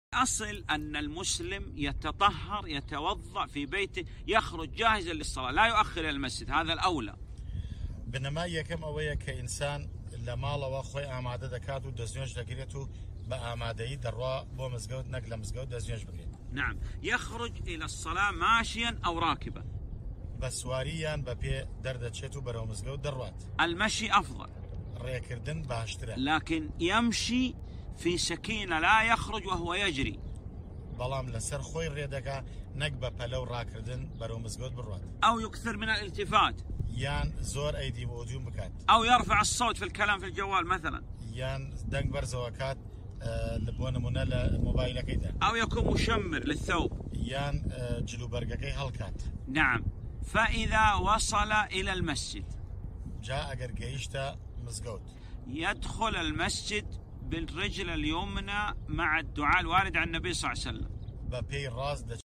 أصل أن المسلم يتطهر يتوضأ في بيته يخرج جاهزا للصلاة، لا يؤخر إلى المسجد، هذا الأولى. بنما یەکەم ئەوەیە کە ئینسان لە ماڵەوە خۆی ئامادە دەکات و دەستنوێژ دەگرێت و بە ئامادەیی دەڕوا بۆ مزگەوت نەک لە مزگەوت دەستنوێژ بگرێت. نعم، يخرج إلى الصلاة ماشيا أو راكبا. بە سواریان بە پێ دەردەچێت و بەرەو مزگەوت دەڕوات. المشي أفضل، ڕێکردن باشترە، لكن يمشي في سكينة، لا يخرج وهو يجري. بەڵام لەسەر خۆی ڕێدەکا نەک بە پەلە و ڕاکردن بەرەو مزگەوت بڕوات. أو يكثر من الالتفات، یان زۆر ئەیدی بۆ هجووم بکات، أو يرفع الصوت في الكلام في الجوال مثلا، یان دەنگ بەرزەوە کات بۆ نمونە لە مۆبایلەکەیدا، أو يكون مشمر للثوب، یان جلوبەرگەکەی هەڵکات. نعم. فإذا وصل إلى المسجد جا ئەگەر گەیشتە مزگەوت يدخل المسجد بالرجل اليمنى مع الدعاء الوارد عن النبي صلى الله عليه وسلم. بە پێی ڕاست